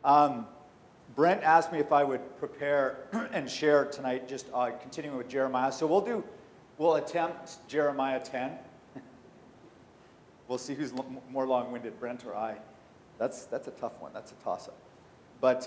Um, Brent asked me if I would prepare and share tonight, just continuing with Jeremiah. So we'll attempt Jeremiah 10. We'll see who's more long-winded, Brent or I. That's a tough one. That's a toss-up. But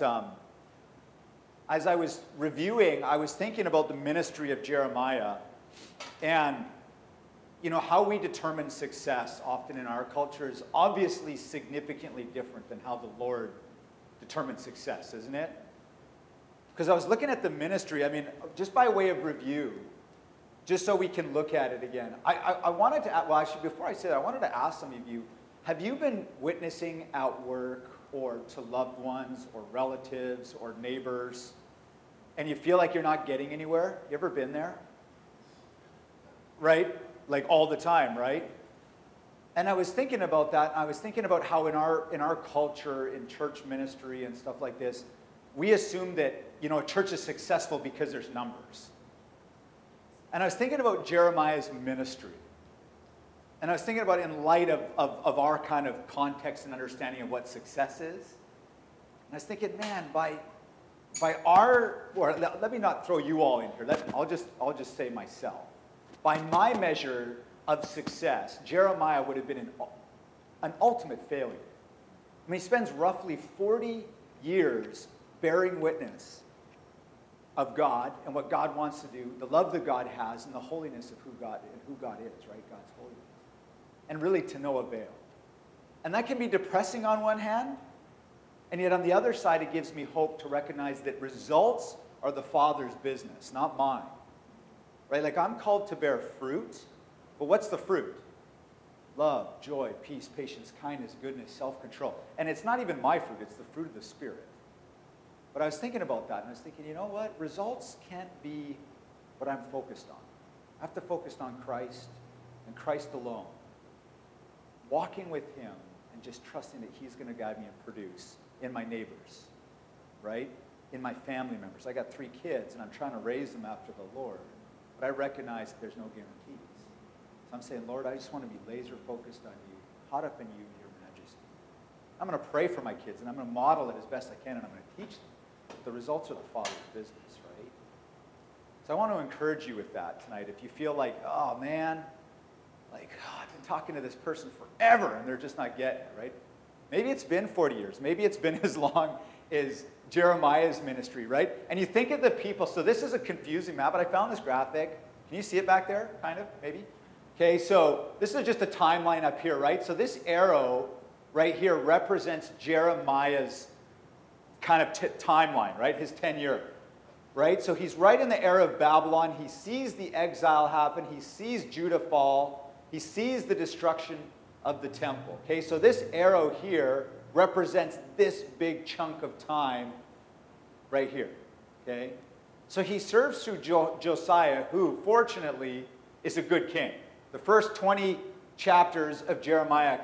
as I was reviewing, I was thinking about the ministry of Jeremiah, and how we determine success often in our culture is obviously significantly different than how the Lord determines success, isn't it? Because I was looking at the ministry, just by way of review, just so we can look at it again. I wanted to, well, actually, before I say that, I wanted to ask some of you, have you been witnessing at work or to loved ones or relatives or neighbors, and you feel like you're not getting anywhere? You ever been there? Right? Like all the time, right? And I was thinking about that. I was thinking about how in our culture, in church ministry and stuff like this, we assume that a church is successful because there's numbers. And I was thinking about Jeremiah's ministry. And I was thinking about in light of our kind of context and understanding of what success is. And I was thinking, man, by our, or let me not throw you all in here. I'll just say myself. By my measure of success, Jeremiah would have been an ultimate failure. He spends roughly 40 years bearing witness of God and what God wants to do, the love that God has, and the holiness of who God is, right? God's holiness. And really to no avail. And that can be depressing on one hand, and yet on the other side, it gives me hope to recognize that results are the Father's business, not mine. Right? Like I'm called to bear fruit, but what's the fruit? Love, joy, peace, patience, kindness, goodness, self-control. And it's not even my fruit, it's the fruit of the Spirit. But I was thinking about that, and I was thinking, you know what? Results can't be what I'm focused on. I have to focus on Christ and Christ alone. Walking with Him and just trusting that He's going to guide me and produce in my neighbors, right? In my family members. I got 3 kids, and I'm trying to raise them after the Lord. But I recognize that there's no guarantees. So I'm saying, Lord, I just want to be laser focused on you, caught up in you and your majesty. I'm going to pray for my kids, and I'm going to model it as best I can, and I'm going to teach them. But the results are the Father's business, right? So I want to encourage you with that tonight. If you feel like, oh, man, I've been talking to this person forever, and they're just not getting it, right? Maybe it's been 40 years. Maybe it's been as long as Jeremiah's ministry, right? And you think of the people, so this is a confusing map, but I found this graphic. Can you see it back there, kind of, maybe? Okay, so this is just a timeline up here, right? So this arrow right here represents Jeremiah's kind of timeline, right? His tenure, right? So he's right in the era of Babylon. He sees the exile happen. He sees Judah fall. He sees the destruction of the temple, okay? So this arrow here represents this big chunk of time right here, okay? So he serves through Josiah, who, fortunately, is a good king. The first 20 chapters of Jeremiah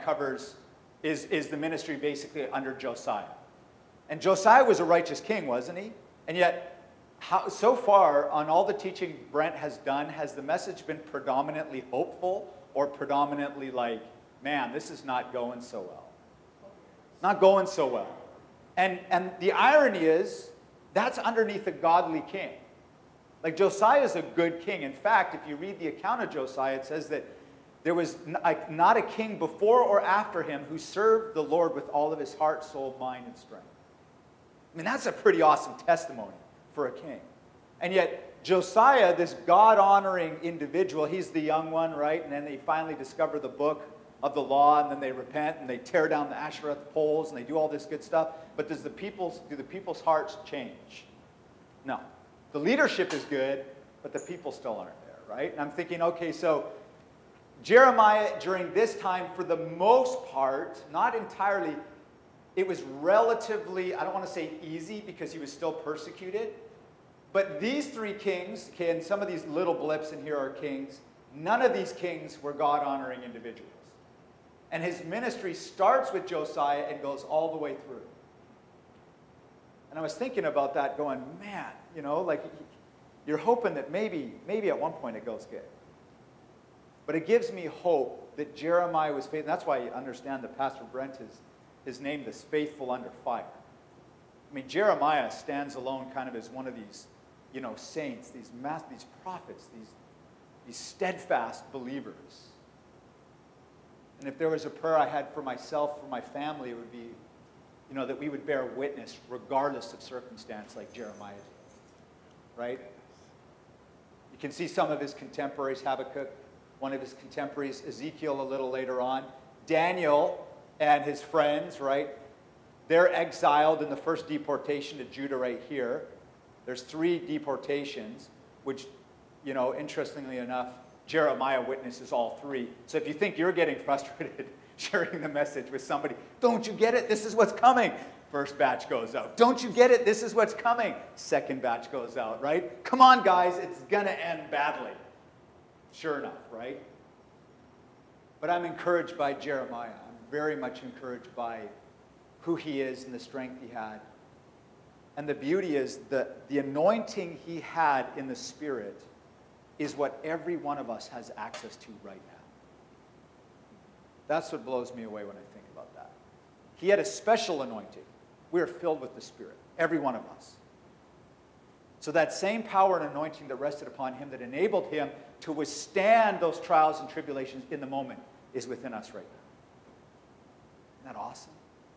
is the ministry basically under Josiah. And Josiah was a righteous king, wasn't he? And yet, so far, on all the teaching Brent has done, has the message been predominantly hopeful or predominantly like, man, this is not going so well? Not going so well. And the irony is, that's underneath a godly king. Like Josiah is a good king. In fact, if you read the account of Josiah, it says that there was not a king before or after him who served the Lord with all of his heart, soul, mind, and strength. That's a pretty awesome testimony for a king. And yet, Josiah, this God-honoring individual, he's the young one, right? And then they finally discover the book of the law, and then they repent, and they tear down the Asherah poles, and they do all this good stuff. But do the people's hearts change? No. The leadership is good, but the people still aren't there, right? And I'm thinking, okay, so Jeremiah, during this time, for the most part, not entirely, it was relatively, I don't want to say easy, because he was still persecuted. But these 3 kings, okay, and some of these little blips in here are kings, none of these kings were God-honoring individuals. And his ministry starts with Josiah and goes all the way through. And I was thinking about that going, man, you're hoping that maybe at one point it goes good. But it gives me hope that Jeremiah was faithful. That's why I understand that Pastor Brent is named as faithful under fire. I mean, Jeremiah stands alone kind of as one of these, saints, these prophets, these steadfast believers. And if there was a prayer I had for myself, for my family, it would be, that we would bear witness regardless of circumstance like Jeremiah did. Right? You can see some of his contemporaries, Habakkuk, one of his contemporaries, Ezekiel a little later on. Daniel and his friends, right? They're exiled in the first deportation to Judah right here. There's 3 deportations, which, interestingly enough, Jeremiah witnesses all 3. So if you think you're getting frustrated sharing the message with somebody, don't you get it? This is what's coming. First batch goes out. Don't you get it? This is what's coming. Second batch goes out, right? Come on, guys. It's going to end badly. Sure enough, right? But I'm encouraged by Jeremiah. I'm very much encouraged by who he is and the strength he had. And the beauty is that the anointing he had in the Spirit is what every one of us has access to right now. That's what blows me away when I think about that. He had a special anointing. We are filled with the Spirit, every one of us. So that same power and anointing that rested upon him, that enabled him to withstand those trials and tribulations in the moment, is within us right now. Isn't that awesome?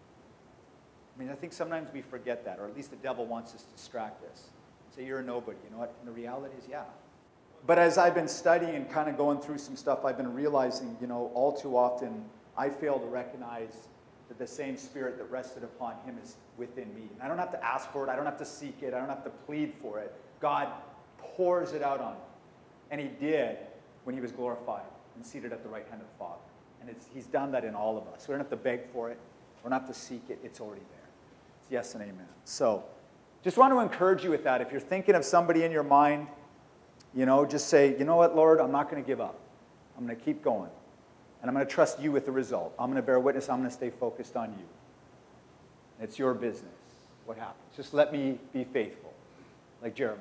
I mean, I think sometimes we forget that, or at least the devil wants us to distract us. Say, you're a nobody. You know what? And the reality is, yeah. But as I've been studying and kind of going through some stuff, I've been realizing, all too often, I fail to recognize that the same Spirit that rested upon him is within me. And I don't have to ask for it. I don't have to seek it. I don't have to plead for it. God pours it out on me. And he did when he was glorified and seated at the right hand of the Father. And he's done that in all of us. We don't have to beg for it. We don't have to seek it. It's already there. It's yes and amen. So just want to encourage you with that. If you're thinking of somebody in your mind, just say, you know what, Lord, I'm not going to give up. I'm going to keep going. And I'm going to trust you with the result. I'm going to bear witness. I'm going to stay focused on you. And it's your business what happens. Just let me be faithful, like Jeremiah.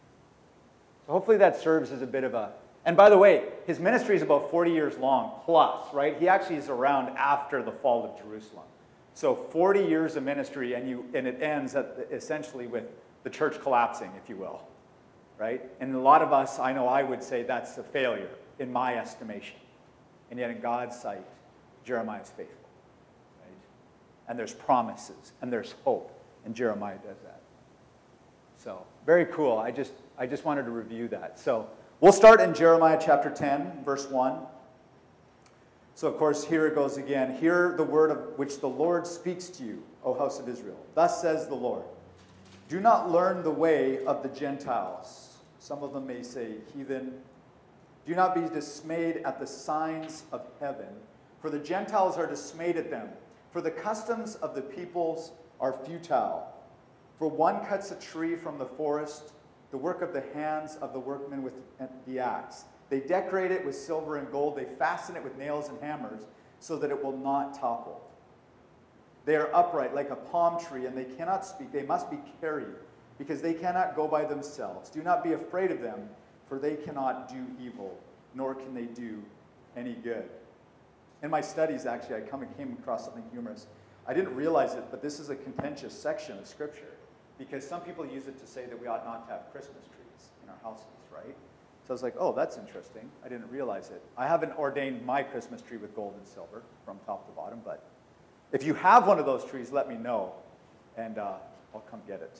So hopefully that serves as a bit of a... And by the way, his ministry is about 40 years long plus, right? He actually is around after the fall of Jerusalem. So 40 years of ministry, and it ends essentially with the church collapsing, if you will. Right? And a lot of us, I know I would say that's a failure in my estimation. And yet in God's sight, Jeremiah is faithful. Right? And there's promises, and there's hope, and Jeremiah does that. So, very cool. I just wanted to review that. So, we'll start in Jeremiah chapter 10, verse 1. So, of course, here it goes again. Hear the word of which the Lord speaks to you, O house of Israel. Thus says the Lord. Do not learn the way of the Gentiles. Some of them may say, heathen. Do not be dismayed at the signs of heaven, for the Gentiles are dismayed at them. For the customs of the peoples are futile. For one cuts a tree from the forest, the work of the hands of the workmen with the axe. They decorate it with silver and gold. They fasten it with nails and hammers, so that it will not topple. They are upright like a palm tree, and they cannot speak. They must be carried, because they cannot go by themselves. Do not be afraid of them, for they cannot do evil, nor can they do any good. In my studies, actually, I came across something humorous. I didn't realize it, but this is a contentious section of Scripture, because some people use it to say that we ought not to have Christmas trees in our houses, right? So I was like, oh, that's interesting. I didn't realize it. I haven't ordained my Christmas tree with gold and silver from top to bottom, but if you have one of those trees, let me know, and I'll come get it.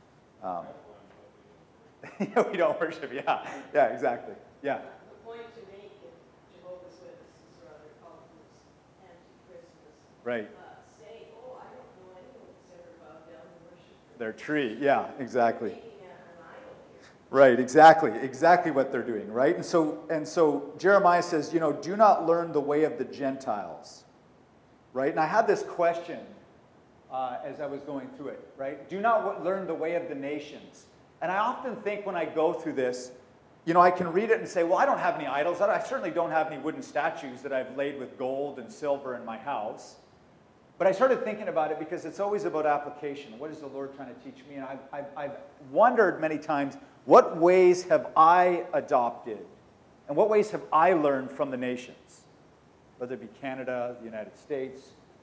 We don't worship, yeah, exactly, yeah. The point to make if Jehovah's Witnesses or other cults anti-Christmas Right. Say, oh, I don't know anyone that's ever bowed down and worshipped Their tree, yeah, exactly. making an idol here. Right, exactly what they're doing, right? And so Jeremiah says, do not learn the way of the Gentiles, right? And I had this question as I was going through it, right? Do not learn the way of the nations. And I often think when I go through this, I can read it and say, well, I don't have any idols. I certainly don't have any wooden statues that I've laid with gold and silver in my house. But I started thinking about it because it's always about application. What is the Lord trying to teach me? And I've wondered many times, what ways have I adopted? And what ways have I learned from the nations? Whether it be Canada, the United States,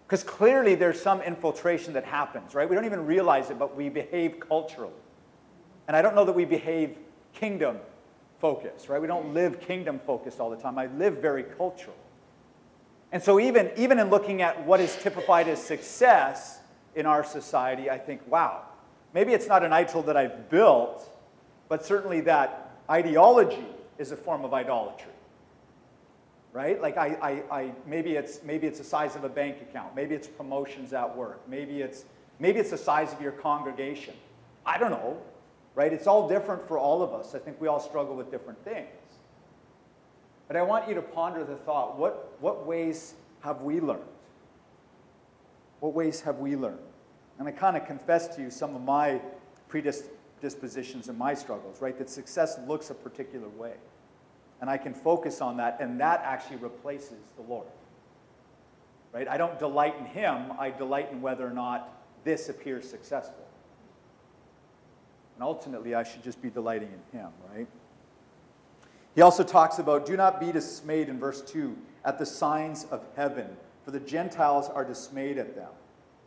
Because clearly there's some infiltration that happens, right? We don't even realize it, but we behave culturally. And I don't know that we behave kingdom focused, right? We don't live kingdom focused all the time. I live very cultural. And so even in looking at what is typified as success in our society, I think, wow, maybe it's not an idol that I've built, but certainly that ideology is a form of idolatry. Right? Like maybe it's the size of a bank account. Maybe it's promotions at work. Maybe it's the size of your congregation. I don't know. Right? It's all different for all of us. I think we all struggle with different things. But I want you to ponder the thought, what ways have we learned? What ways have we learned? And I kind of confess to you some of my predispositions and my struggles, right? That success looks a particular way. And I can focus on that, and that actually replaces the Lord. Right? I don't delight in Him, I delight in whether or not this appears successful. And ultimately, I should just be delighting in Him, right? He also talks about, do not be dismayed in verse 2 at the signs of heaven, for the Gentiles are dismayed at them.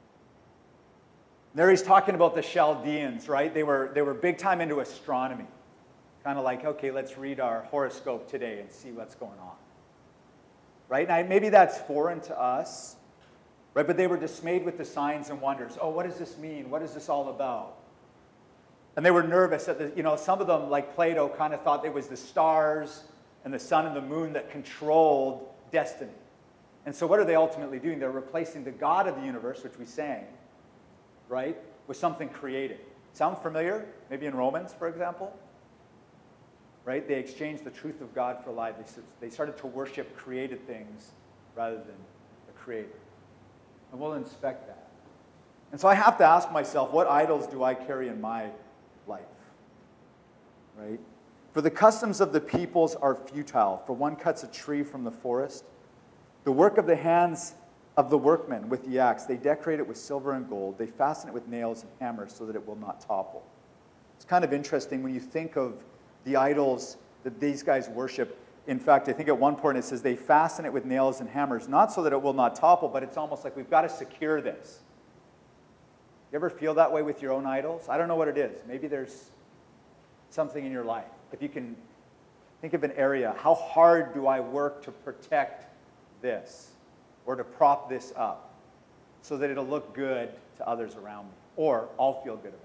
There he's talking about the Chaldeans, right? They were big time into astronomy. Kind of like, okay, let's read our horoscope today and see what's going on. Right? Now, maybe that's foreign to us, right? But they were dismayed with the signs and wonders. Oh, what does this mean? What is this all about? And they were nervous that some of them, like Plato, kind of thought it was the stars and the sun and the moon that controlled destiny. And so what are they ultimately doing? They're replacing the God of the universe, which we sang, right, with something created. Sound familiar? Maybe in Romans, for example? Right? They exchanged the truth of God for a lie. They started to worship created things rather than the Creator. And we'll inspect that. And so I have to ask myself, what idols do I carry in my life? Right? For the customs of the peoples are futile, for one cuts a tree from the forest. The work of the hands of the workmen with the axe, they decorate it with silver and gold. They fasten it with nails and hammers so that it will not topple. It's kind of interesting when you think of the idols that these guys worship. In fact, I think at one point it says they fasten it with nails and hammers, not so that it will not topple, but it's almost like we've got to secure this. You ever feel that way with your own idols? I don't know what it is. Maybe there's something in your life. If you can think of an area, how hard do I work to protect this or to prop this up so that it'll look good to others around me, or I'll feel good about it?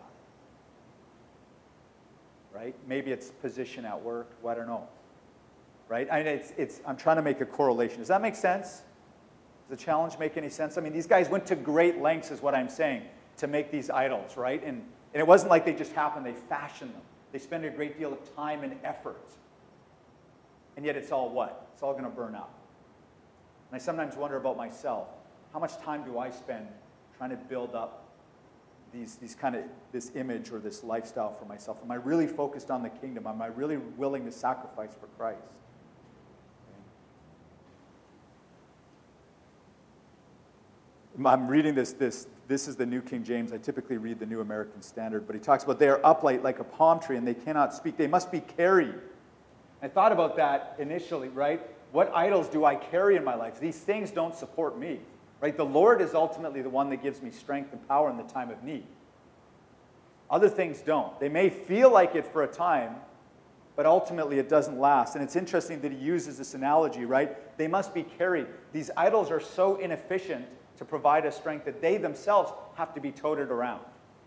Right? Maybe it's position at work. Well, I don't know. Right? I mean, I'm trying to make a correlation. Does that make sense? Does the challenge make any sense? I mean, these guys went to great lengths, is what I'm saying, to make these idols, right? And it wasn't like they just happened. They fashioned them. They spent a great deal of time and effort. And yet it's all what? It's all going to burn up. And I sometimes wonder about myself. How much time do I spend trying to build up this image or this lifestyle for myself? Am I really focused on the kingdom? Am I really willing to sacrifice for Christ? I'm reading this is the New King James. I typically read the New American Standard, but he talks about they are upright like a palm tree and they cannot speak. They must be carried. I thought about that initially, right? What idols do I carry in my life? These things don't support me. Right? The Lord is ultimately the one that gives me strength and power in the time of need. Other things don't. They may feel like it for a time, but ultimately it doesn't last. And it's interesting that he uses this analogy, right? They must be carried. These idols are so inefficient to provide us strength that they themselves have to be toted around.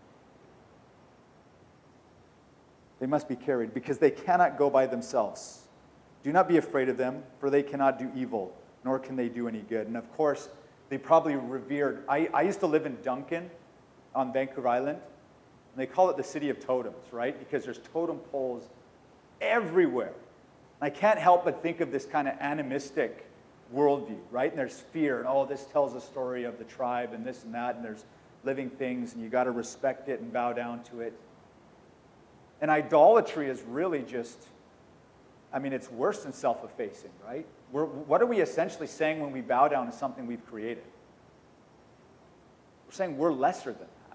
They must be carried because they cannot go by themselves. Do not be afraid of them, for they cannot do evil, nor can they do any good. And of course, they probably revered. I used to live in Duncan on Vancouver Island, and they call it the city of totems, right? Because there's totem poles everywhere. And I can't help but think of this kind of animistic worldview, right? And there's fear, and this tells a story of the tribe and this and that, and there's living things, and you got to respect it and bow down to it. And idolatry is really just, it's worse than self-effacing, right? What are we essentially saying when we bow down to something we've created? We're saying we're lesser than that.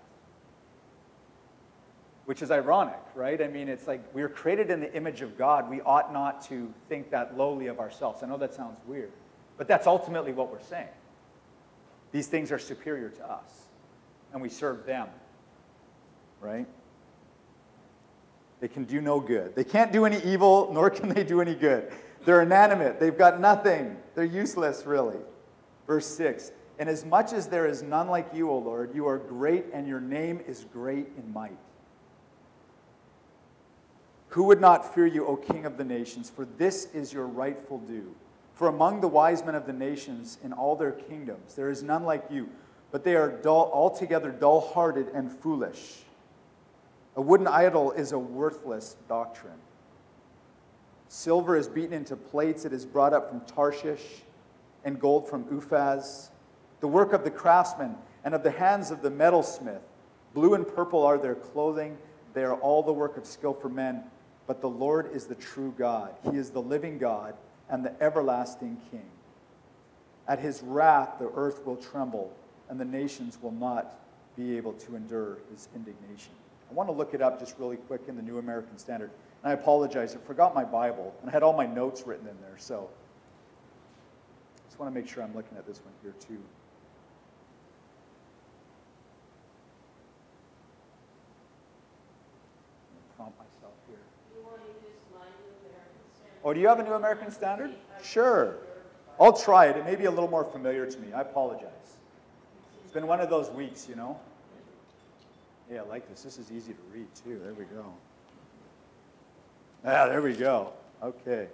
Which is ironic, right? It's like we're created in the image of God. We ought not to think that lowly of ourselves. I know that sounds weird, but that's ultimately what we're saying. these things are superior to us, and we serve them, right? They can do no good. They can't do any evil, nor can they do any good. They're inanimate. They've got nothing. They're useless, really. Verse 6, inasmuch as there is none like you, O Lord, you are great, and your name is great in might. Who would not fear you, O King of the nations? For this is your rightful due. For among the wise men of the nations in all their kingdoms, there is none like you, but they are altogether dull-hearted and foolish. A wooden idol is a worthless doctrine. Silver is beaten into plates. It is brought up from Tarshish, and gold from Uphaz. The work of the craftsman and of the hands of the metalsmith. Blue and purple are their clothing. They are all the work of skillful men. But the Lord is the true God. He is the living God and the everlasting King. At his wrath the earth will tremble, and the nations will not be able to endure his indignation. I want to look it up just really quick in the New American Standard. And I apologize, I forgot my Bible, and I had all my notes written in there, so I just want to make sure I'm looking at this one here too. Prompt myself here. You want to use my New American Standard? Oh, do you have a New American Standard? Sure. I'll try it. It may be a little more familiar to me. I apologize. It's been one of those weeks, you know. Yeah, I like this. This is easy to read, too. There we go. Ah, there we go. Okay.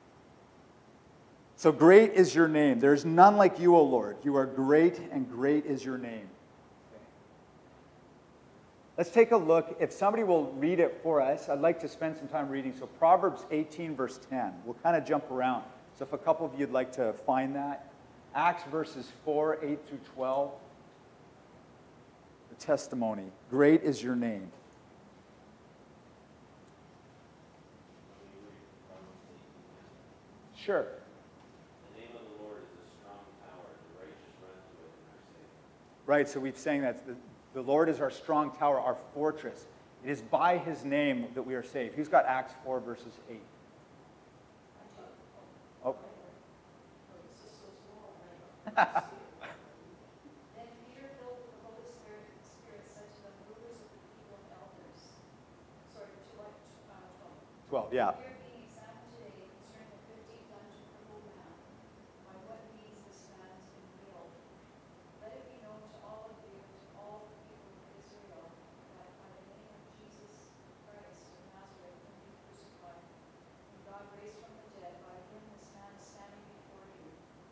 So great is your name. There is none like you, O Lord. You are great, and great is your name. Okay. Let's take a look. If somebody will read it for us, I'd like to spend some time reading. So Proverbs 18, verse 10. We'll kind of jump around. So if a couple of you would like to find that. Acts verses 4, 8 through 12. The testimony. Great is your name. Sure. The name of the Lord is a strong tower. The righteous run to it and are safe. Right, so we've saying that the Lord is our strong tower, our fortress. It is by his name that we are saved. Who's got Acts 4, verses 8? Oh. Then Peter, filled with the Holy Spirit, said to the rulers of the people and elders, 12, yeah. "We are being examined today concerning the 15th done to a crippled man. By what means this man has been healed. Let it be known to all of you, to all the people of Israel, that by the name of Jesus Christ of Nazareth, whom you crucified, whom God raised from the dead, by him this man is standing before you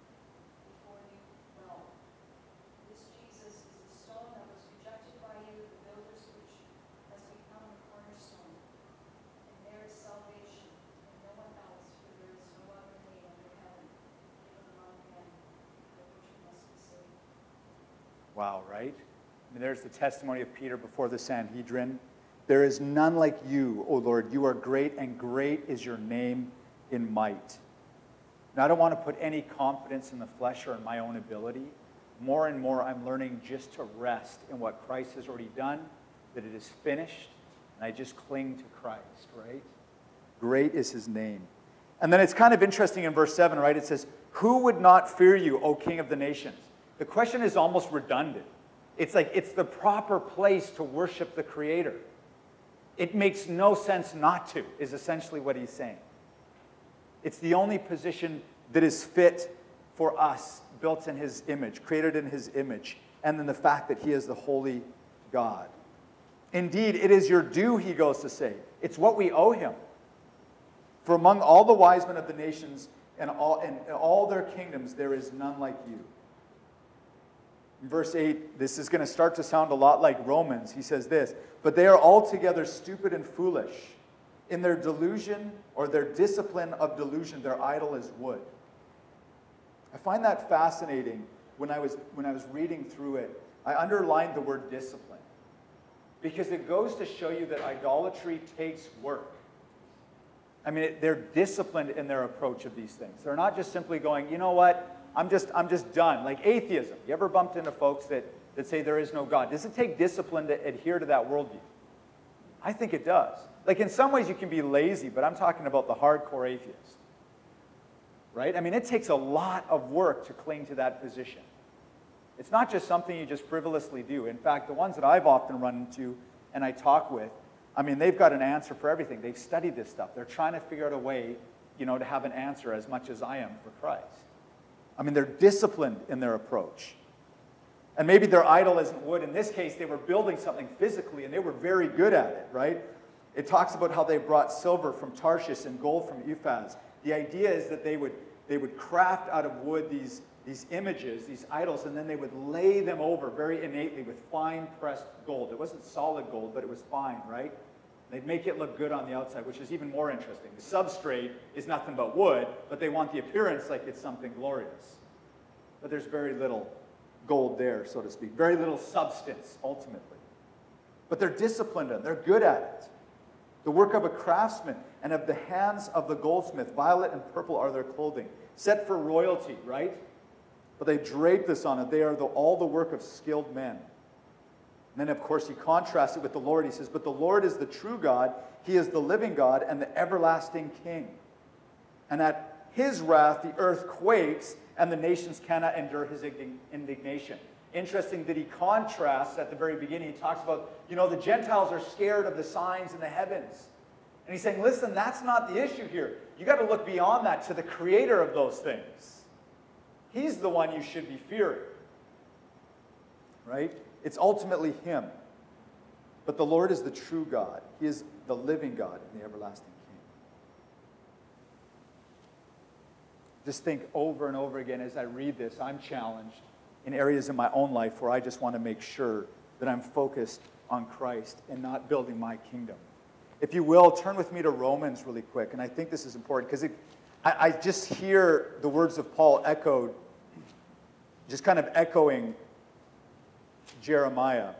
well. This Jesus is the stone that was rejected by you, the builders, which has become the cornerstone. And there is salvation in no one else, for there is no other name under heaven given among men by which we must be saved." Wow, right? I mean, there's the testimony of Peter before the Sanhedrin. There is none like you, O Lord. You are great, and great is your name in might. Now, I don't want to put any confidence in the flesh or in my own ability. More and more, I'm learning just to rest in what Christ has already done, that it is finished, and I just cling to Christ, right? Great is his name. And then it's kind of interesting in verse 7, right? It says, "Who would not fear you, O King of the nations?" The question is almost redundant. It's like it's the proper place to worship the Creator. It makes no sense not to, is essentially what he's saying. It's the only position that is fit for us, built in his image, created in his image, and then the fact that he is the holy God. Indeed, it is your due, he goes to say. It's what we owe him. For among all the wise men of the nations and all their kingdoms, there is none like you. In verse 8, this is going to start to sound a lot like Romans. He says this, "But they are altogether stupid and foolish. In their delusion, or their discipline of delusion, their idol is wood." I find that fascinating. When I was reading through it, I underlined the word discipline, because it goes to show you that idolatry takes work. I mean, they're disciplined in their approach of these things. They're not just simply going, you know what, I'm just done. Like atheism. You ever bumped into folks that say there is no God? Does it take discipline to adhere to that worldview? I think it does. Like in some ways you can be lazy, but I'm talking about the hardcore atheist. Right? I mean, it takes a lot of work to cling to that position. It's not just something you just frivolously do. In fact, the ones that I've often run into and I talk with, I mean, they've got an answer for everything. They've studied this stuff. They're trying to figure out a way, to have an answer as much as I am for Christ. I mean, they're disciplined in their approach. And maybe their idol isn't wood. In this case, they were building something physically, and they were very good at it, right? It talks about how they brought silver from Tarshish and gold from Uphaz. The idea is that they would craft out of wood these images, these idols, and then they would lay them over very innately with fine pressed gold. It wasn't solid gold, but it was fine, right? They'd make it look good on the outside, which is even more interesting. The substrate is nothing but wood, but they want the appearance like it's something glorious. But there's very little gold there, so to speak. Very little substance, ultimately. But they're disciplined and they're good at it. The work of a craftsman and of the hands of the goldsmith. Violet and purple are their clothing. Set for royalty, right? But they drape this on it. They are all the work of skilled men. And then, of course, he contrasts it with the Lord. He says, but the Lord is the true God. He is the living God and the everlasting King. And at his wrath, the earth quakes, and the nations cannot endure his indignation. Interesting that he contrasts at the very beginning. He talks about, the Gentiles are scared of the signs in the heavens. And he's saying, listen, that's not the issue here. You got to look beyond that to the creator of those things. He's the one you should be fearing. Right? It's ultimately him. But the Lord is the true God. He is the living God and the everlasting King. Just think over and over again as I read this, I'm challenged in areas in my own life where I just want to make sure that I'm focused on Christ and not building my kingdom. If you will, turn with me to Romans really quick. And I think this is important because I just hear the words of Paul echoed, just kind of echoing Jeremiah.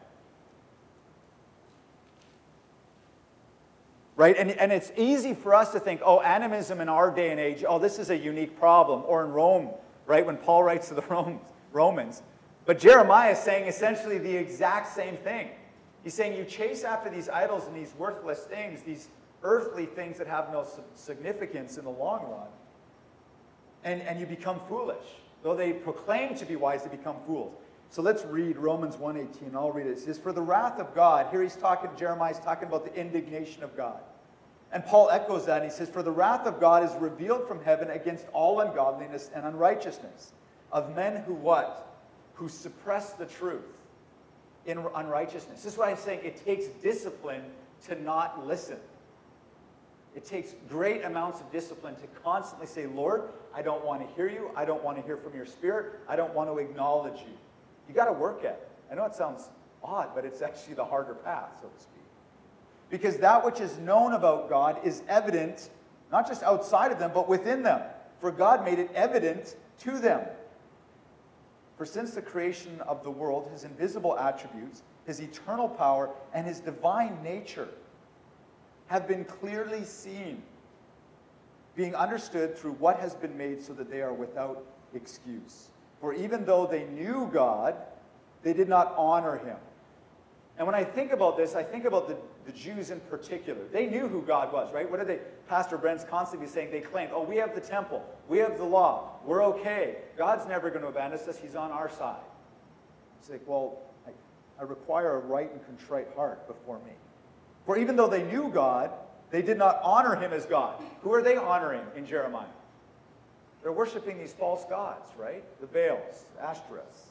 Right? And it's easy for us to think, animism in our day and age, this is a unique problem. Or in Rome, right, when Paul writes to the Romans. But Jeremiah is saying essentially the exact same thing. He's saying you chase after these idols and these worthless things, these earthly things that have no significance in the long run. And you become foolish. Though they proclaim to be wise, they become fools. So let's read Romans 1:18. I'll read it. It says, for the wrath of God, here Jeremiah's talking about the indignation of God. And Paul echoes that, and he says, for the wrath of God is revealed from heaven against all ungodliness and unrighteousness of men who what? Who suppress the truth in unrighteousness. This is why I'm saying it takes discipline to not listen. It takes great amounts of discipline to constantly say, Lord, I don't want to hear you. I don't want to hear from your Spirit. I don't want to acknowledge you. You got to work at it. I know it sounds odd, but it's actually the harder path, so to speak. Because that which is known about God is evident, not just outside of them, but within them. For God made it evident to them. For since the creation of the world, his invisible attributes, his eternal power, and his divine nature have been clearly seen, being understood through what has been made so that they are without excuse. For even though they knew God, they did not honor him. And when I think about this, I think about the Jews in particular. They knew who God was, right? What did Pastor Brent's constantly saying? They claimed, we have the temple. We have the law. We're okay. God's never going to abandon us. He's on our side. It's like, I require a right and contrite heart before me. For even though they knew God, they did not honor him as God. Who are they honoring in Jeremiah? They're worshiping these false gods, right? The Baals, the Ashtoreths.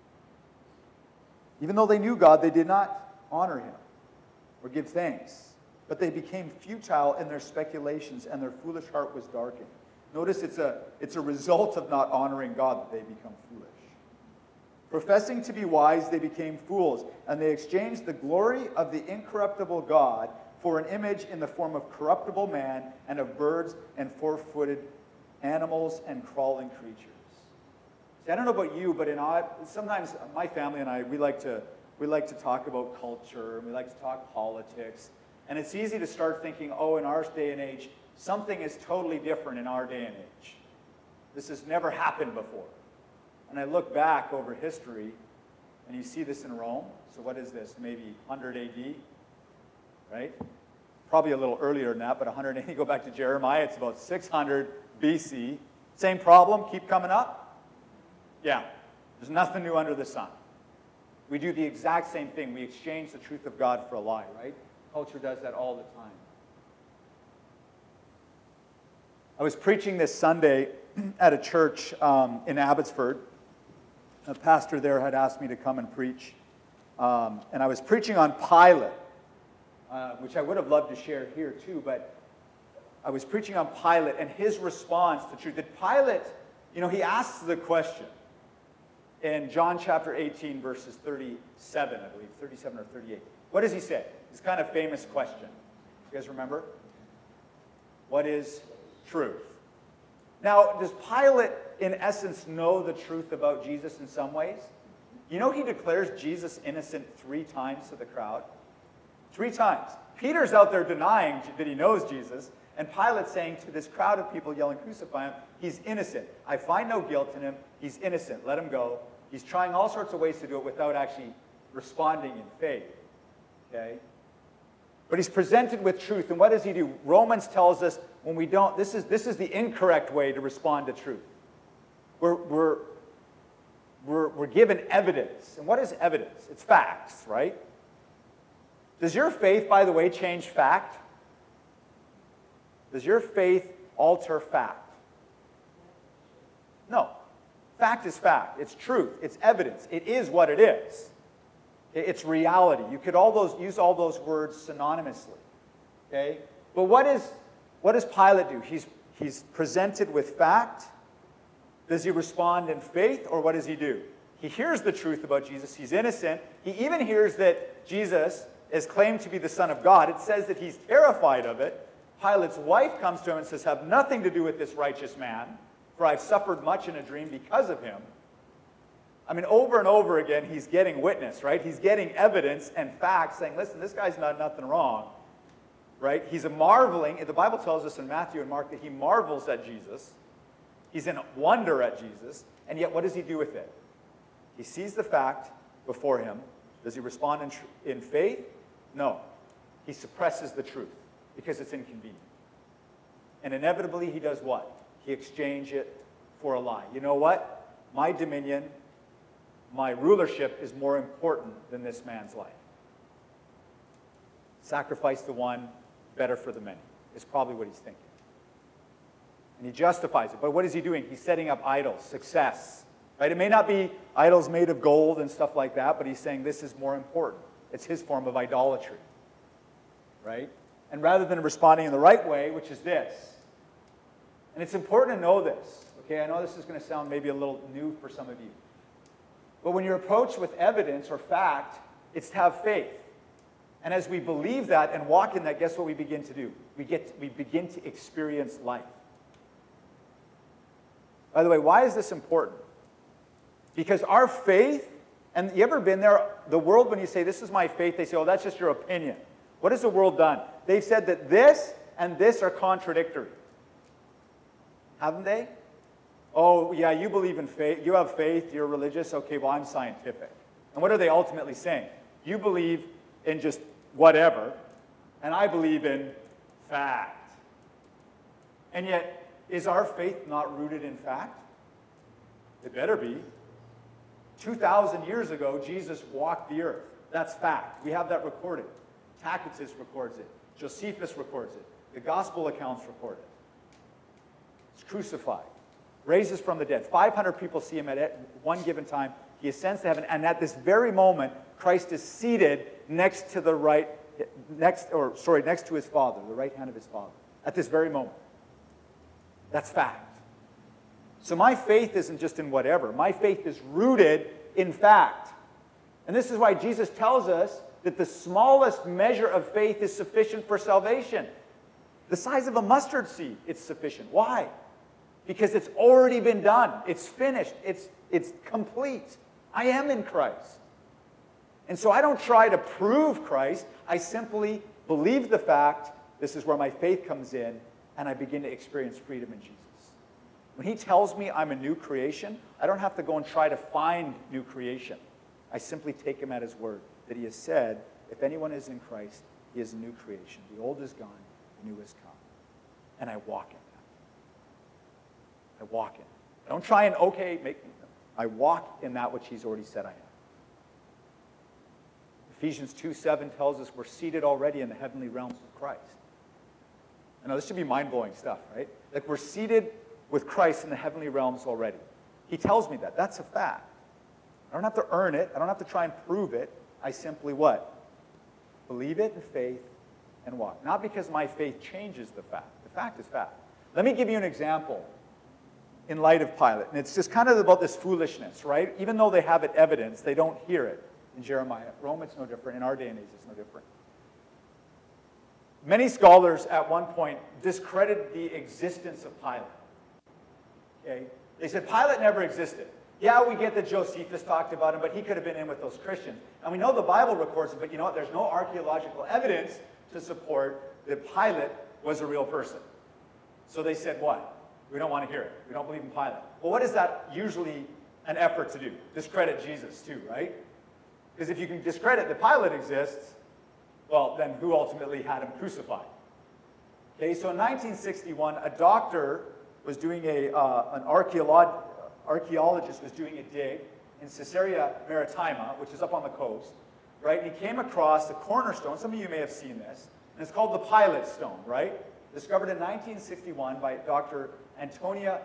Even though they knew God, they did not honor him or give thanks. But they became futile in their speculations, and their foolish heart was darkened. Notice it's a result of not honoring God that they become foolish. Professing to be wise, they became fools, and they exchanged the glory of the incorruptible God for an image in the form of corruptible man and of birds and four-footed animals and crawling creatures. See, I don't know about you, but sometimes my family and I, we like to talk about culture, and we like to talk politics, and it's easy to start thinking, in our day and age, something is totally different in our day and age. This has never happened before. And I look back over history, and you see this in Rome. So what is this? Maybe 100 AD, right? Probably a little earlier than that, but 100 AD. Go back to Jeremiah. It's about 600 BC. Same problem. Keep coming up. Yeah. There's nothing new under the sun. We do the exact same thing. We exchange the truth of God for a lie, right? Culture does that all the time. I was preaching this Sunday at a church in Abbotsford. A pastor there had asked me to come and preach. And I was preaching on Pilate, which I would have loved to share here too, but I was preaching on Pilate and his response to truth. Did Pilate, he asks the question in John chapter 18, verses 37, I believe, 37 or 38. What does he say? This kind of famous question. You guys remember? What is truth? Now, does Pilate, in essence, know the truth about Jesus in some ways? He declares Jesus innocent 3 times to the crowd. 3 times. Peter's out there denying that he knows Jesus, and Pilate's saying to this crowd of people yelling, "Crucify him," he's innocent. I find no guilt in him. He's innocent. Let him go. He's trying all sorts of ways to do it without actually responding in faith. Okay? But he's presented with truth, and what does he do? Romans tells us when we don't, this is the incorrect way to respond to truth. We're given evidence. And what is evidence? It's facts, right? Does your faith, by the way, change fact? Does your faith alter fact? No. Fact is fact. It's truth. It's evidence. It is what it is. It's reality. You could use all those words synonymously. Okay? But what does Pilate do? He's presented with fact. Does he respond in faith, or what does he do? He hears the truth about Jesus. He's innocent. He even hears that Jesus is claimed to be the Son of God. It says that he's terrified of it. Pilate's wife comes to him and says, "Have nothing to do with this righteous man, for I've suffered much in a dream because of him." I mean, over and over again, he's getting witness, right? He's getting evidence and facts saying, listen, this guy's not nothing wrong, right? He's marveling. The Bible tells us in Matthew and Mark that he marvels at Jesus. He's in wonder at Jesus. And yet, what does he do with it? He sees the fact before him. Does he respond in faith? No. He suppresses the truth because it's inconvenient. And inevitably, he does what? He exchanges it for a lie. You know what? My dominion, my rulership is more important than this man's life. Sacrifice the one, better for the many, is probably what he's thinking. And he justifies it. But what is he doing? He's setting up idols, success. Right? It may not be idols made of gold and stuff like that, but he's saying this is more important. It's his form of idolatry. Right? And rather than responding in the right way, which is this, and it's important to know this, okay? I know this is going to sound maybe a little new for some of you. But when you're approached with evidence or fact, it's to have faith. And as we believe that and walk in that, guess what we begin to do? We begin to experience life. By the way, why is this important? Because our faith, and you ever been there, the world, when you say, this is my faith, they say, oh, that's just your opinion. What has the world done? They've said that this and this are contradictory. Haven't they? Oh, yeah, you believe in faith. You have faith. You're religious. Okay, well, I'm scientific. And what are they ultimately saying? You believe in just whatever, and I believe in fact. And yet, is our faith not rooted in fact? It better be. 2,000 years ago, Jesus walked the earth. That's fact. We have that recorded. Tacitus records it. Josephus records it. The gospel accounts record it. He's crucified. Raises from the dead. 500 people see him at one given time. He ascends to heaven, and at this very moment, Christ is seated next to next to his Father, the right hand of his Father. At this very moment. That's fact. So my faith isn't just in whatever. My faith is rooted in fact. And this is why Jesus tells us that the smallest measure of faith is sufficient for salvation. The size of a mustard seed, it's sufficient. Why? Because it's already been done. It's finished. It's complete. I am in Christ. And so I don't try to prove Christ. I simply believe the fact. This is where my faith comes in, and I begin to experience freedom in Jesus. When he tells me I'm a new creation, I don't have to go and try to find new creation. I simply take him at his word, that he has said, if anyone is in Christ, he is a new creation. The old is gone, the new has come. And I walk in that. I walk in it. Don't try and, I walk in that which he's already said I am. Ephesians 2:7 tells us we're seated already in the heavenly realms with Christ. I know this should be mind-blowing stuff, right? Like we're seated with Christ in the heavenly realms already. He tells me that. That's a fact. I don't have to earn it. I don't have to try and prove it. I simply what? Believe it in faith and walk. Not because my faith changes the fact. The fact is fact. Let me give you an example in light of Pilate. And it's just kind of about this foolishness, right? Even though they have it evidence, they don't hear it in Jeremiah. Rome, it's no different. In our day and age, it's no different. Many scholars at one point discredited the existence of Pilate. Okay? They said Pilate never existed. Yeah, we get that Josephus talked about him, but he could have been in with those Christians. And we know the Bible records it, but you know what? There's no archaeological evidence to support that Pilate was a real person. So they said what? We don't want to hear it. We don't believe in Pilate. Well, what is that usually an effort to do? Discredit Jesus too, right? Because if you can discredit that Pilate exists, well, then who ultimately had him crucified? Okay, so in 1961, a doctor was doing an archaeologist was doing a dig in Caesarea Maritima, which is up on the coast, right? And he came across a cornerstone. Some of you may have seen this. And it's called the Pilate Stone, right? Discovered in 1961 by Dr. Antonia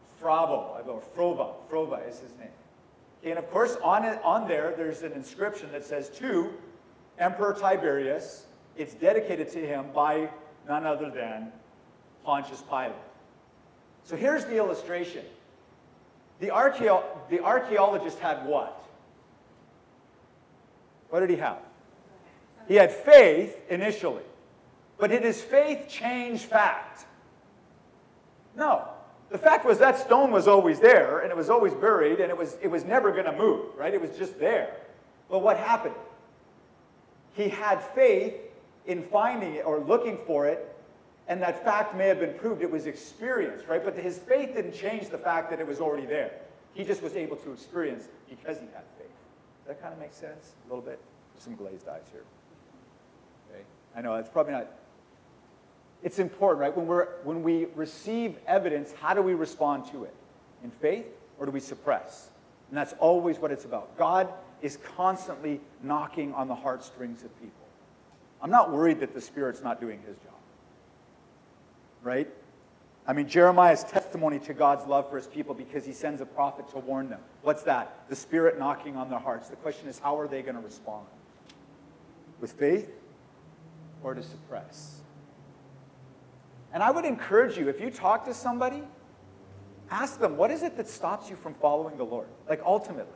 Frova is his name. Okay, and of course, on there, there's an inscription that says, to Emperor Tiberius. It's dedicated to him by none other than Pontius Pilate. So here's the illustration. The archaeologist had what? What did he have? He had faith initially. But did his faith change fact? No. The fact was that stone was always there, and it was always buried, and it was never going to move, right? It was just there. But what happened? He had faith in finding it or looking for it, and that fact may have been proved. It was experienced, right? But his faith didn't change the fact that it was already there. He just was able to experience because he had faith. Does that kind of make sense? A little bit? There's some glazed eyes here. Okay. I know, it's probably not. It's important, right? When we receive evidence, how do we respond to it? In faith, or do we suppress? And that's always what it's about. God is constantly knocking on the heartstrings of people. I'm not worried that the Spirit's not doing his job. Right? I mean, Jeremiah's testimony to God's love for his people because he sends a prophet to warn them. What's that? The Spirit knocking on their hearts. The question is, how are they going to respond? With faith or to suppress? And I would encourage you, if you talk to somebody, ask them, what is it that stops you from following the Lord? Like, ultimately.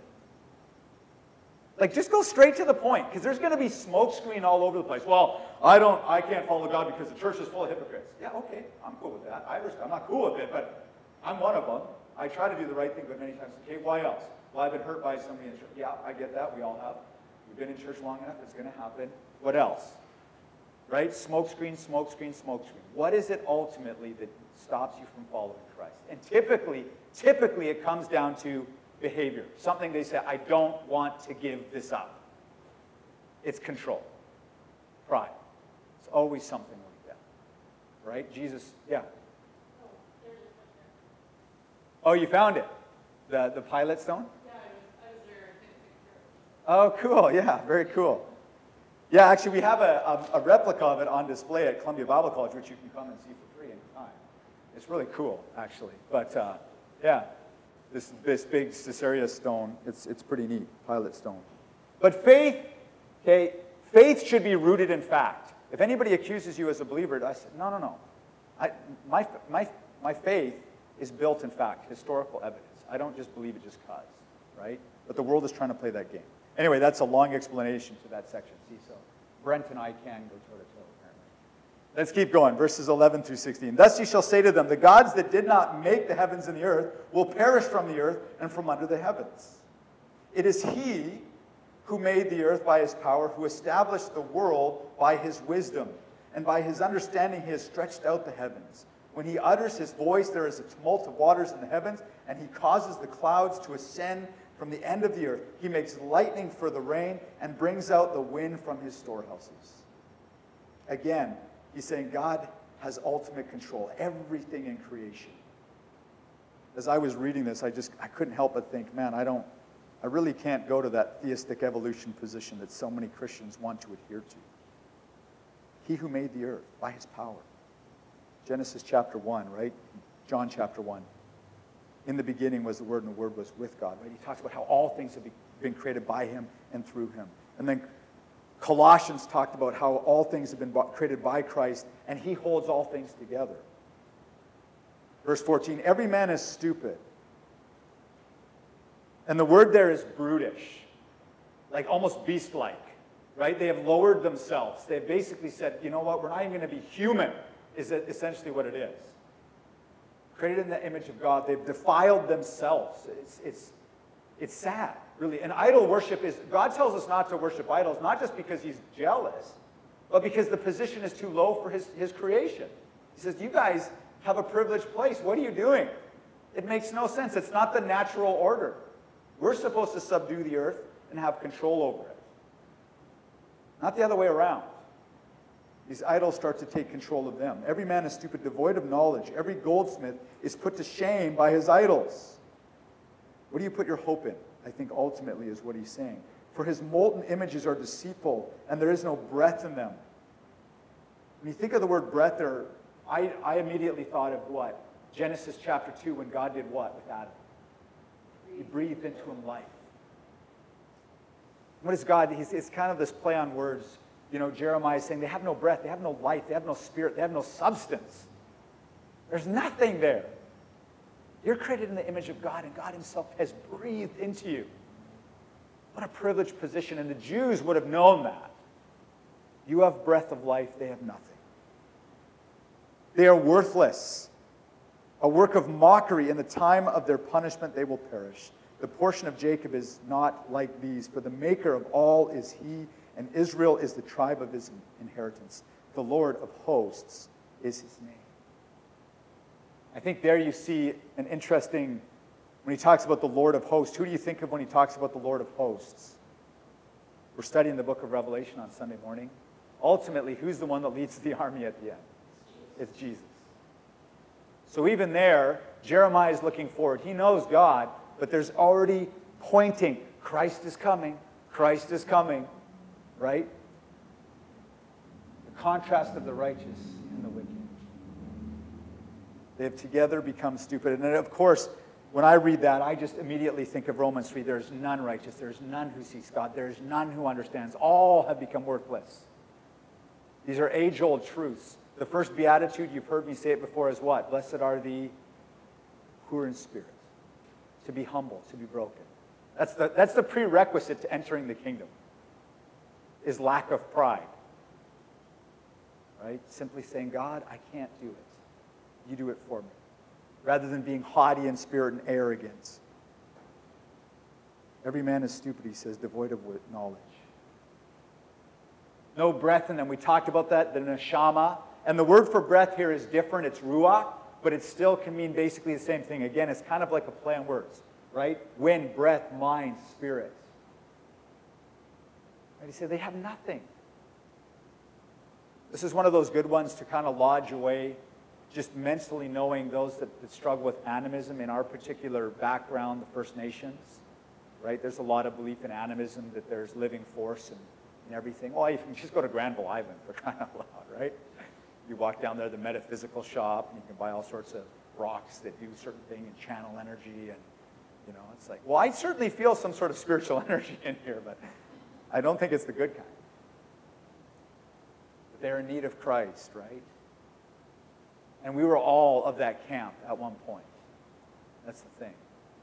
Like, just go straight to the point, because there's going to be smoke screen all over the place. Well, I can't follow God because the church is full of hypocrites. Yeah, okay, I'm cool with that. I'm not cool with it, but I'm one of them. I try to do the right thing, but many times, okay, why else? Well, I've been hurt by somebody in church. Yeah, I get that. We all have. We've been in church long enough. It's going to happen. What else? Right? Smoke screen, smoke screen, smoke screen. What is it ultimately that stops you from following Christ? And typically it comes down to behavior. Something they say, I don't want to give this up. It's control. Pride. It's always something like that. Right? Jesus, yeah. Oh, you found it? The Pilate stone? Yeah, I was there and took a picture. Oh, cool. Yeah, very cool. Yeah, actually, we have a replica of it on display at Columbia Bible College, which you can come and see for free anytime. It's really cool, actually. But, yeah, this big Caesarea stone, it's pretty neat, Pilate stone. But faith, okay, faith should be rooted in fact. If anybody accuses you as a believer, I say, no. My faith is built in fact, historical evidence. I don't just believe it just cause, right? But the world is trying to play that game. Anyway, that's a long explanation to that section. See, so Brent and I can go toe-to-toe, apparently. Let's keep going. Verses 11 through 16. Thus you shall say to them, the gods that did not make the heavens and the earth will perish from the earth and from under the heavens. It is he who made the earth by his power, who established the world by his wisdom, and by his understanding he has stretched out the heavens. When he utters his voice, there is a tumult of waters in the heavens, and he causes the clouds to ascend from the end of the earth. He makes lightning for the rain and brings out the wind from his storehouses. Again, he's saying God has ultimate control, everything in creation. as I was reading this, I couldn't help but think, man, I really can't go to that theistic evolution position that so many Christians want to adhere to. He who made the earth by his power. Genesis chapter 1, right? John chapter 1. In the beginning was the Word, and the Word was with God, right? He talks about how all things have been created by him and through him. And then Colossians talked about how all things have been created by Christ, and he holds all things together. Verse 14, every man is stupid. And the word there is brutish, like almost beast-like, right? They have lowered themselves. They've basically said, you know what, we're not even going to be human, is essentially what it is. Created in the image of God, they've defiled themselves. It's sad, really. And idol worship is, God tells us not to worship idols, not just because he's jealous, but because the position is too low for his creation. He says, you guys have a privileged place. What are you doing? It makes no sense. It's not the natural order. We're supposed to subdue the earth and have control over it. Not the other way around. These idols start to take control of them. Every man is stupid, devoid of knowledge. Every goldsmith is put to shame by his idols. What do you put your hope in? I think ultimately is what he's saying. For his molten images are deceitful, and there is no breath in them. When you think of the word breath there, I immediately thought of what? Genesis chapter 2, when God did what with Adam? He breathed into him life. What is God? It's kind of this play on words. You know, Jeremiah is saying they have no breath, they have no life, they have no spirit, they have no substance. There's nothing there. You're created in the image of God, and God himself has breathed into you. What a privileged position, and the Jews would have known that. You have breath of life, they have nothing. They are worthless. A work of mockery. In the time of their punishment, they will perish. The portion of Jacob is not like these, for the maker of all is he, and Israel is the tribe of his inheritance. The Lord of hosts is his name. I think there you see an interesting, when he talks about the Lord of hosts, who do you think of when he talks about the Lord of hosts? We're studying the book of Revelation on Sunday morning. Ultimately, who's the one that leads the army at the end? It's Jesus. So even there, Jeremiah is looking forward. He knows God, but there's already pointing. Christ is coming. Christ is coming. Right? The contrast of the righteous and the wicked. They have together become stupid. And of course, when I read that, I just immediately think of Romans 3. There's none righteous. There's none who seeks God. There's none who understands. All have become worthless. These are age-old truths. The first beatitude, you've heard me say it before, is what? Blessed are the who are in spirit. To be humble, to be broken. That's the prerequisite to entering the kingdom. Is lack of pride. Right? Simply saying, God, I can't do it. You do it for me. Rather than being haughty in spirit and arrogant. Every man is stupid, he says, devoid of knowledge. No breath in them. We talked about that, the neshama. And the word for breath here is different. It's ruach, but it still can mean basically the same thing. Again, it's kind of like a play on words, right? Wind, breath, mind, spirit. Right? He said they have nothing. This is one of those good ones to kind of lodge away, just mentally knowing those that struggle with animism in our particular background, the First Nations, right? There's a lot of belief in animism, that there's living force and everything. Well, you can just go to Granville Island for crying out loud, right? You walk down there, the metaphysical shop, and you can buy all sorts of rocks that do certain thing and channel energy, and you know, it's like, well, I certainly feel some sort of spiritual energy in here, but I don't think it's the good kind. But they're in need of Christ, right? And we were all of that camp at one point. That's the thing.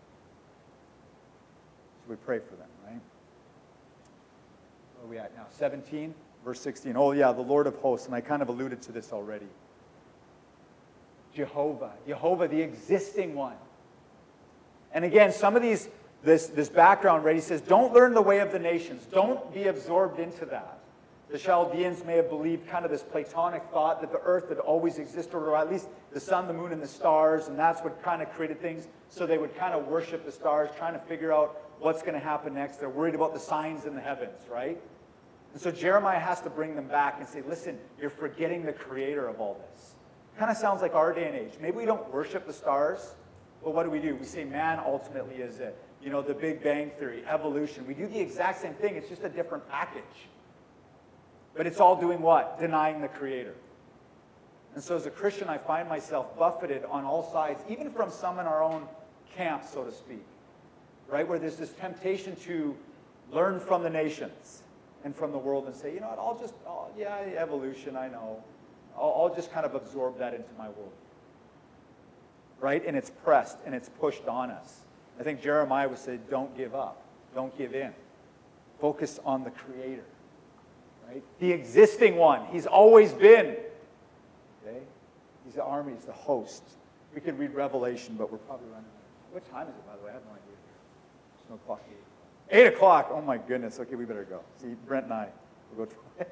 So we pray for them, right? Where are we at now? 17? Verse 16, oh yeah, the Lord of hosts, and I kind of alluded to this already. Jehovah, the existing one. And again, some of this background, right, he says, don't learn the way of the nations. Don't be absorbed into that. The Chaldeans may have believed kind of this Platonic thought that the earth had always existed, or at least the sun, the moon, and the stars, and that's what kind of created things. So they would kind of worship the stars, trying to figure out what's going to happen next. They're worried about the signs in the heavens, right? And so Jeremiah has to bring them back and say, listen, you're forgetting the creator of all this. Kind of sounds like our day and age. Maybe we don't worship the stars, Well, what do? We say man ultimately is it. The Big Bang Theory, evolution. We do the exact same thing. It's just a different package. But it's all doing what? Denying the Creator. And so as a Christian, I find myself buffeted on all sides, even from some in our own camp, so to speak, right? Where there's this temptation to learn from the nations and from the world and say, yeah, evolution, I know. I'll just kind of absorb that into my world. Right? And it's pressed and it's pushed on us. I think Jeremiah would say, don't give up. Don't give in. Focus on the Creator. Right? The existing one. He's always been. Okay? He's the army. He's the host. We could read Revelation, but we're probably running out. What time is it, by the way? I have no idea. There's no clock. 8 o'clock. Oh, my goodness. Okay, we better go. See, Brent and I will go to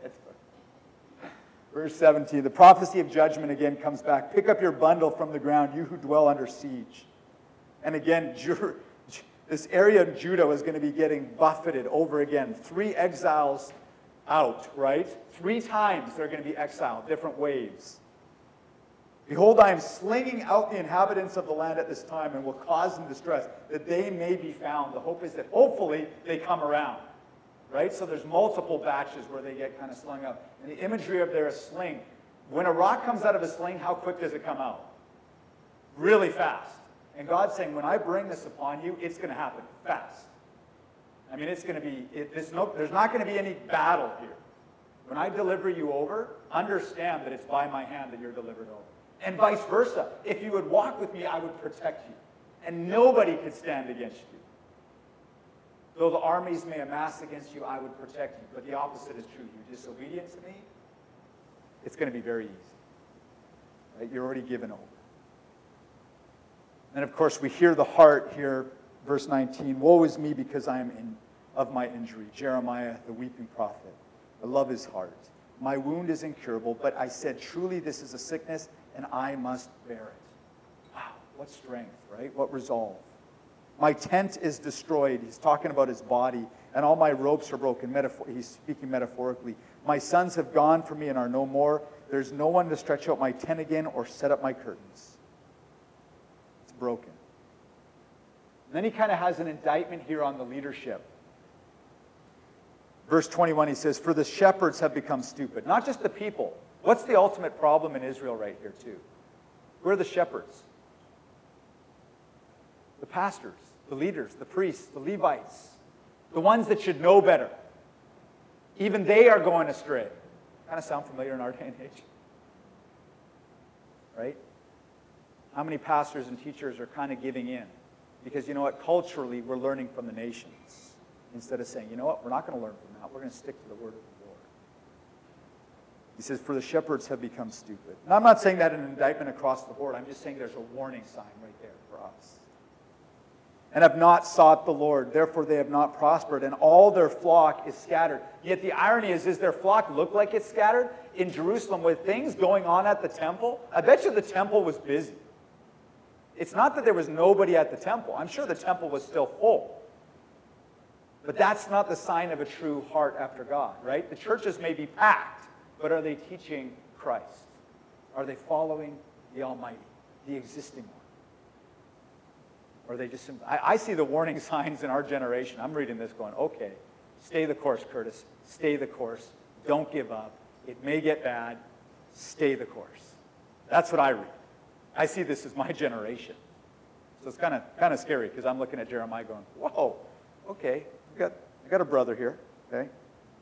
Verse 17, the prophecy of judgment again comes back. Pick up your bundle from the ground, you who dwell under siege. And again, this area of Judah is going to be getting buffeted over again. 3 exiles out, right? 3 times they're going to be exiled, different waves. Behold, I am slinging out the inhabitants of the land at this time and will cause them distress, that they may be found. The hope is that hopefully they come around. Right? So there's multiple batches where they get kind of slung up. And the imagery of their sling, when a rock comes out of a sling, how quick does it come out? Really fast. And God's saying, when I bring this upon you, it's going to happen fast. I mean, it's going to be, there's not going to be any battle here. When I deliver you over, understand that it's by my hand that you're delivered over. And vice versa. If you would walk with me, I would protect you. And nobody could stand against you. Though the armies may amass against you, I would protect you. But the opposite is true. You're disobedient to me, it's going to be very easy. Right? You're already given over. And of course, we hear the heart here, verse 19. Woe is me because I am of my injury. Jeremiah, the weeping prophet. I love his heart. My wound is incurable, but I said, truly this is a sickness, and I must bear it. Wow, what strength, right? What resolve. My tent is destroyed. He's talking about his body. And all my ropes are broken. He's speaking metaphorically. My sons have gone from me and are no more. There's no one to stretch out my tent again or set up my curtains. It's broken. And then he kind of has an indictment here on the leadership. Verse 21, he says, for the shepherds have become stupid. Not just the people. What's the ultimate problem in Israel right here too? Who are the shepherds? The pastors, the leaders, the priests, the Levites, the ones that should know better. Even they are going astray. Kind of sound familiar in our day and age? Right? How many pastors and teachers are kind of giving in? Because you know what? Culturally, we're learning from the nations. Instead of saying, you know what? We're not going to learn from that. We're going to stick to the word of the Lord. He says, for the shepherds have become stupid. And I'm not saying that in an indictment across the board. I'm just saying there's a warning sign right there for us. And have not sought the Lord. Therefore they have not prospered, and all their flock is scattered. Yet the irony is their flock look like it's scattered? In Jerusalem, with things going on at the temple, I bet you the temple was busy. It's not that there was nobody at the temple. I'm sure the temple was still full. But that's not the sign of a true heart after God, right? The churches may be packed, but are they teaching Christ? Are they following the Almighty, the existing one? Or they just, I see the warning signs in our generation. I'm reading this going, okay, stay the course, Curtis. Stay the course. Don't give up. It may get bad. Stay the course. That's what I read. I see this as my generation. So it's kind of scary because I'm looking at Jeremiah going, whoa, okay, I got a brother here, okay?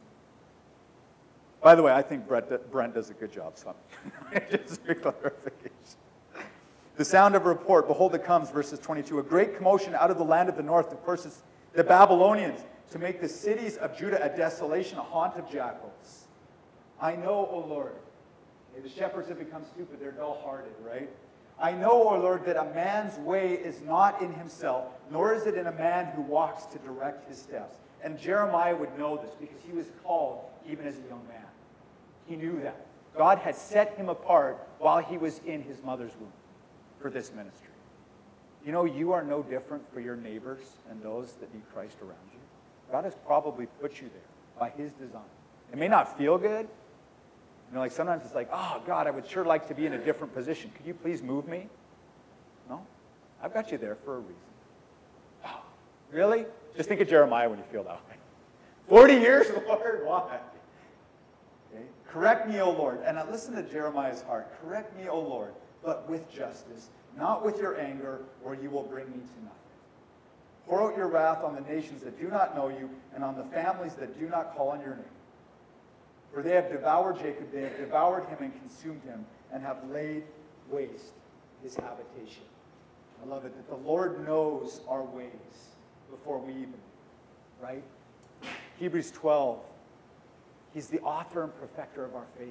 By the way, I think Brent does a good job, so just for clarification. The sound of a report, behold it comes, verses 22. A great commotion out of the land of the north. Of course, it's the Babylonians, to make the cities of Judah a desolation, a haunt of jackals. I know, O Lord, the shepherds have become stupid. They're dull-hearted, right? I know, O Lord, that a man's way is not in himself, nor is it in a man who walks to direct his steps. And Jeremiah would know this because he was called even as a young man. He knew that. God had set him apart while he was in his mother's womb for this ministry. You know, you are no different for your neighbors and those that need Christ around you. God has probably put you there by his design. It may not feel good. You know, like sometimes it's like, oh, God, I would sure like to be in a different position. Could you please move me? No? I've got you there for a reason. Wow. Really? Just think of Jeremiah when you feel that way. 40 years, Lord? Why? Okay. Correct me, O Lord. And now listen to Jeremiah's heart. Correct me, O Lord, but with justice, not with your anger, or you will bring me to nothing. Pour out your wrath on the nations that do not know you, and on the families that do not call on your name. For they have devoured Jacob, they have devoured him and consumed him, and have laid waste his habitation. I love it that the Lord knows our ways before we even, right? Hebrews 12, he's the author and perfecter of our faith.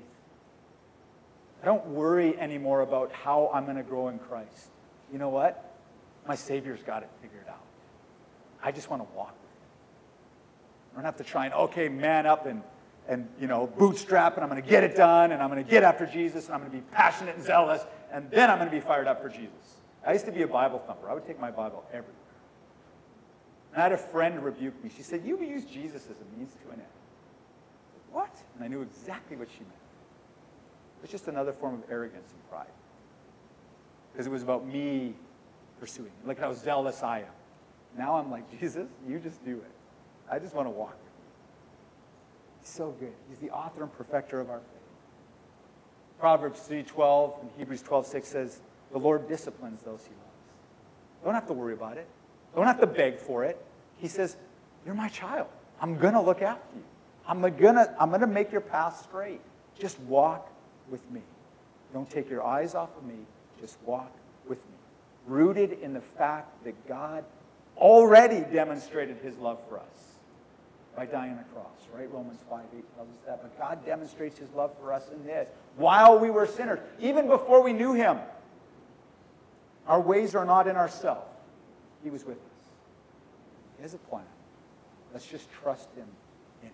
I don't worry anymore about how I'm going to grow in Christ. You know what? My Savior's got it figured out. I just want to walk with him. I don't have to try and, okay, man up and bootstrap, and I'm going to get it done, and I'm going to get after Jesus, and I'm going to be passionate and zealous, and then I'm going to be fired up for Jesus. I used to be a Bible thumper. I would take my Bible everywhere. And I had a friend rebuke me. She said, you use Jesus as a means to an end. What? And I knew exactly what she meant. It's just another form of arrogance and pride. Because it was about me pursuing. Look how zealous I am. Now I'm like, Jesus, you just do it. I just want to walk with you. He's so good. He's the author and perfecter of our faith. Proverbs 3:12 and Hebrews 12:6 says, the Lord disciplines those he loves. Don't have to worry about it. Don't have to beg for it. He says, you're my child. I'm going to look after you. I'm going to make your path straight. Just walk with me. Don't take your eyes off of me. Just walk with me. Rooted in the fact that God already demonstrated his love for us by dying on the cross, right? Romans 5:8 tells us that. But God demonstrates his love for us in this. While we were sinners, even before we knew him, our ways are not in ourselves. He was with us. He has a plan. Let's just trust him in it.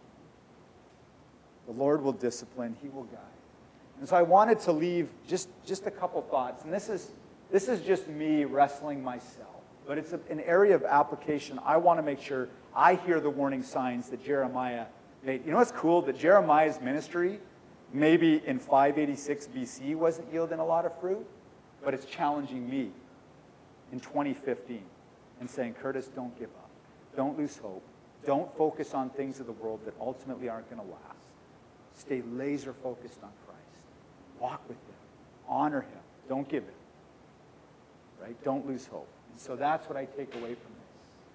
The Lord will discipline. He will guide. And so I wanted to leave just a couple thoughts. And this is just me wrestling myself. But it's an area of application. I want to make sure I hear the warning signs that Jeremiah made. You know what's cool? That Jeremiah's ministry, maybe in 586 BC, wasn't yielding a lot of fruit. But it's challenging me in 2015 and saying, Curtis, don't give up. Don't lose hope. Don't focus on things of the world that ultimately aren't going to last. Stay laser focused on Christ. Walk with him. Honor him. Don't give it. Right? Don't lose hope. And so that's what I take away from this.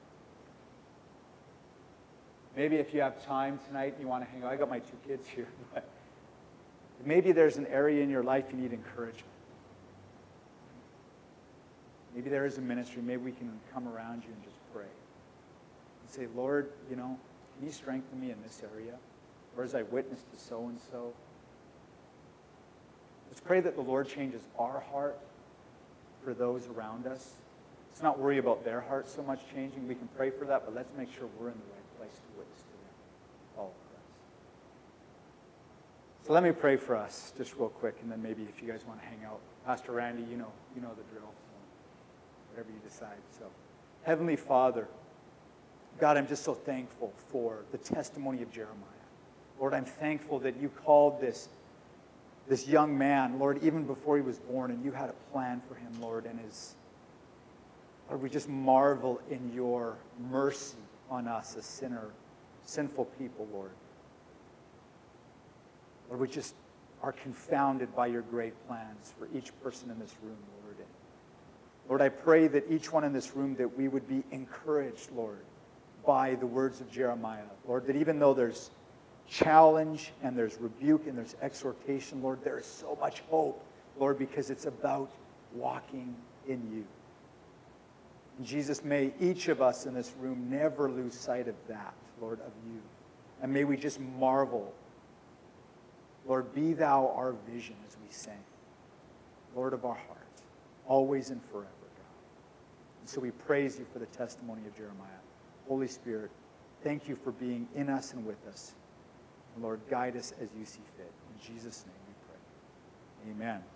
Maybe if you have time tonight and you want to hang out, I got my 2 kids here, but maybe there's an area in your life you need encouragement. Maybe there is a ministry. Maybe we can come around you and just pray. And say, Lord, can you strengthen me in this area? Or as I witness to so-and-so? Let's pray that the Lord changes our heart for those around us. Let's not worry about their heart so much changing. We can pray for that, but let's make sure we're in the right place to witness to them. All of us. So let me pray for us just real quick, and then maybe if you guys want to hang out. Pastor Randy, you know the drill. Whatever you decide. So, Heavenly Father, God, I'm just so thankful for the testimony of Jeremiah. Lord, I'm thankful that you called this young man, Lord, even before he was born, and you had a plan for him, Lord, and Lord, we just marvel in your mercy on us as sinful people, Lord. Lord, we just are confounded by your great plans for each person in this room, Lord. Lord, I pray that each one in this room, that we would be encouraged, Lord, by the words of Jeremiah. Lord, that even though there's challenge and there's rebuke and there's exhortation, Lord, there is so much hope, Lord, because it's about walking in you. And Jesus, may each of us in this room never lose sight of that, Lord, of you. And may we just marvel. Lord, be thou our vision as we sing. Lord of our heart. Always and forever, God. And so we praise you for the testimony of Jeremiah. Holy Spirit, thank you for being in us and with us. And Lord, guide us as you see fit. In Jesus' name we pray. Amen.